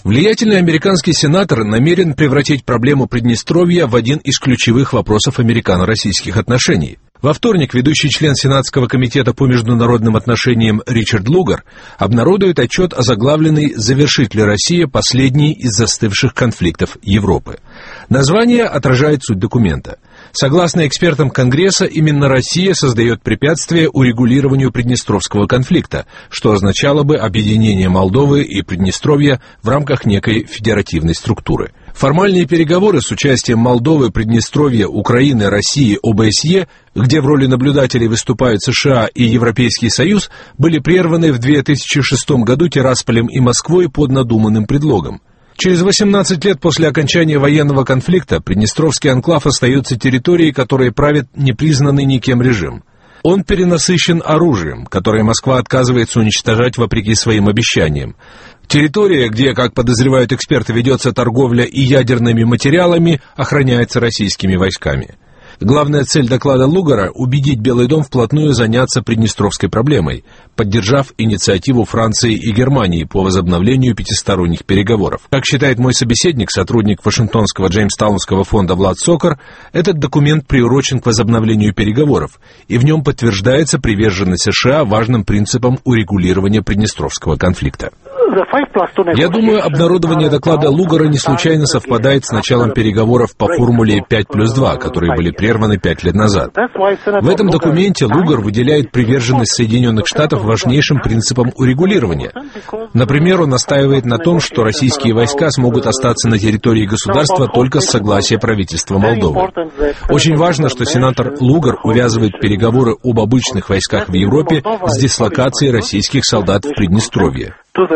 Влиятельный американский сенатор намерен превратить проблему Приднестровья в один из ключевых вопросов американо-российских отношений. Во вторник ведущий член Сенатского комитета по международным отношениям Ричард Лугар обнародует отчет, озаглавленный «Завершит ли Россия последний из застывших конфликтов Европы?». Название отражает суть документа. Согласно экспертам Конгресса, именно Россия создает препятствия урегулированию Приднестровского конфликта, что означало бы объединение Молдовы и Приднестровья в рамках некой федеративной структуры. Формальные переговоры с участием Молдовы, Приднестровья, Украины, России, ОБСЕ, где в роли наблюдателей выступают США и Европейский Союз, были прерваны в 2006 году Тирасполем и Москвой под надуманным предлогом. Через 18 лет после окончания военного конфликта Приднестровский анклав остается территорией, которой правит непризнанный никем режим. Он перенасыщен оружием, которое Москва отказывается уничтожать вопреки своим обещаниям. Территория, где, как подозревают эксперты, ведется торговля и ядерными материалами, охраняется российскими войсками. Главная цель доклада Лугара – убедить Белый дом вплотную заняться Приднестровской проблемой, поддержав инициативу Франции и Германии по возобновлению пятисторонних переговоров. Как считает мой собеседник, сотрудник Вашингтонского Джеймстаунского фонда Влад Сокар, этот документ приурочен к возобновлению переговоров, и в нем подтверждается приверженность США важным принципам урегулирования Приднестровского конфликта. Я думаю, обнародование доклада Лугара не случайно совпадает с началом переговоров по формуле 5+2, которые были прерваны 5 лет назад. В этом документе Лугар выделяет приверженность Соединенных Штатов важнейшим принципам урегулирования. Например, он настаивает на том, что российские войска смогут остаться на территории государства только с согласия правительства Молдовы. Очень важно, что сенатор Лугар увязывает переговоры об обычных войсках в Европе с дислокацией российских солдат в Приднестровье.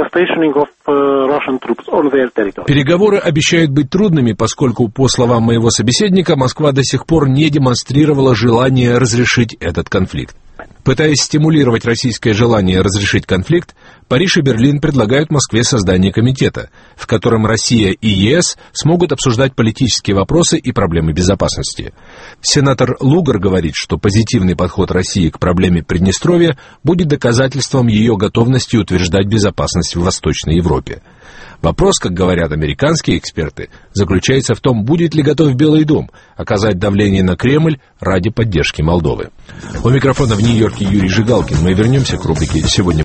Переговоры обещают быть трудными, поскольку, по словам моего собеседника, Москва до сих пор не демонстрировала желание разрешить этот конфликт. Пытаясь стимулировать российское желание разрешить конфликт, Париж и Берлин предлагают Москве создание комитета, в котором Россия и ЕС смогут обсуждать политические вопросы и проблемы безопасности. Сенатор Лугар говорит, что позитивный подход России к проблеме Приднестровья будет доказательством ее готовности утверждать безопасность в Восточной Европе. Вопрос, как говорят американские эксперты, заключается в том, будет ли готов Белый дом оказать давление на Кремль ради поддержки Молдовы. У микрофона в Нью-Йорке Юрий Жигалкин. Мы вернемся к рубрике «Сегодня».